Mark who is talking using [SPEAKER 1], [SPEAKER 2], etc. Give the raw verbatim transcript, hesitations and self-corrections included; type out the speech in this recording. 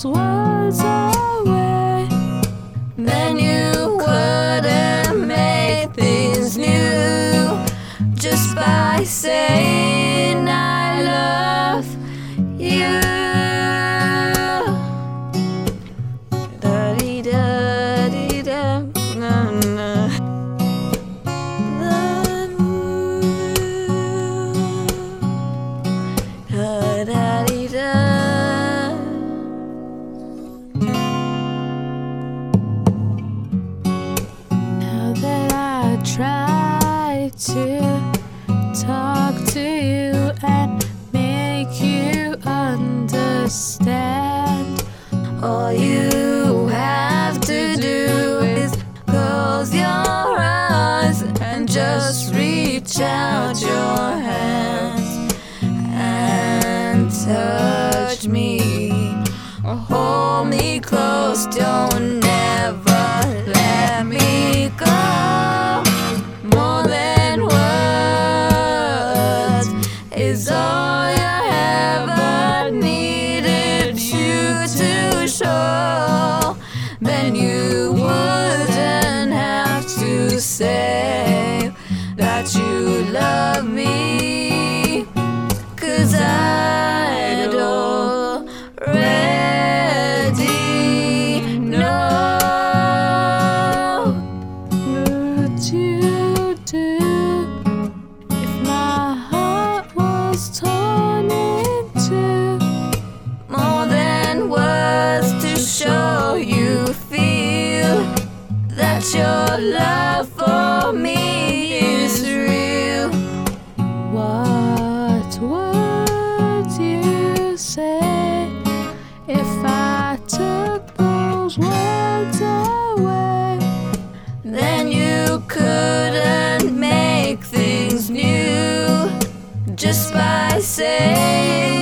[SPEAKER 1] those words away,
[SPEAKER 2] then you couldn't make things new just by saying I love you. Da-dee-da-dee-da, na-na. Da-da-dee-da.
[SPEAKER 1] Now that I try to talk to you and make you understand,
[SPEAKER 2] All you have to do is close your eyes and just reach out your hands and touch me or hold me close. Don't ever let me go. More than words is all you ever needed you to show. Then you wouldn't have to say that you love me, 'cause I'd already know.
[SPEAKER 1] would you do if my heart was torn in two?
[SPEAKER 2] More than words to show you feel that your love for me is real.
[SPEAKER 1] What would you say if I took those words away?
[SPEAKER 2] Then you couldn't make things new just by saying